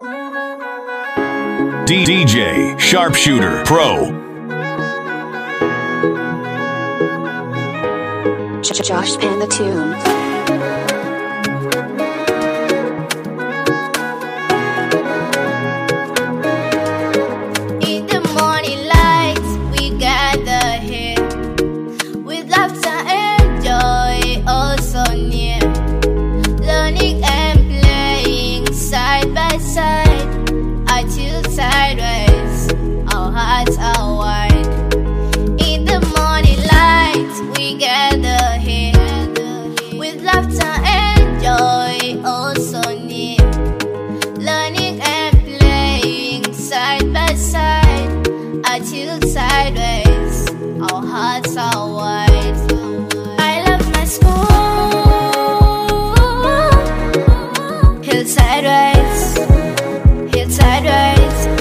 DJ Sharpshooter Pro. Josh Pan the Tune. Sideways, our hearts are wide. In the morning light, we gather here with laughter and joy, also near. Learning and playing side by side, until sideways, our hearts are wide. I love my school, hill sideways, hill sideways.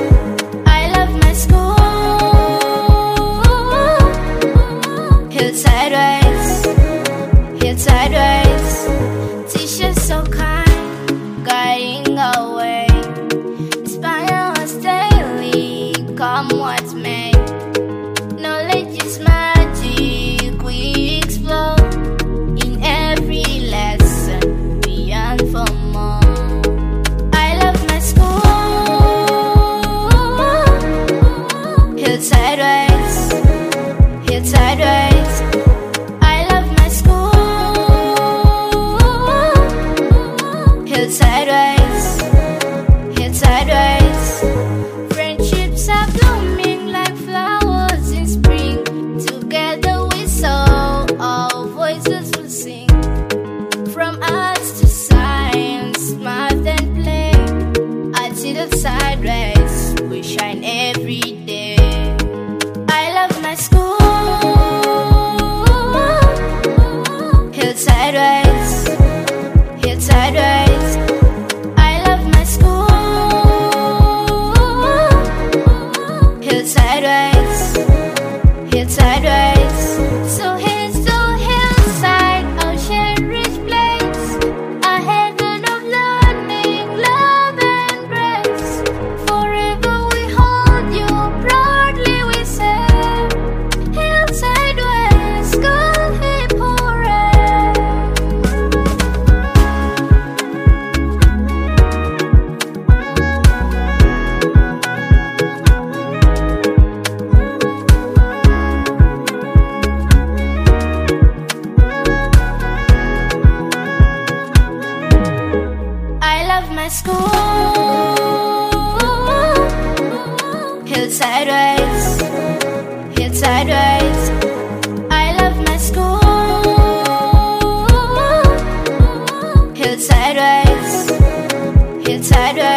Sideways, teachers so kind, guiding our way, inspire us daily, come what may. Knowledge is magic, we explore in every lesson, we yearn for more. I love my school, hill sideways, hill sideways. Sideways, hit sideways. Friendships are blooming like flowers in spring. Together we sow, our voices will sing. From arts to science, math and play, until sideways, we shine every day. I love my school, hit sideways, hit sideways. Sideways, hit sideways. So hillside, our shared rich place, a heaven of learning, love and grace. Forever we hold you, proudly we say, hillside ways, school hip hooray. My school, hill sideways, hill sideways. I love my school, hill sideways, hill sideways.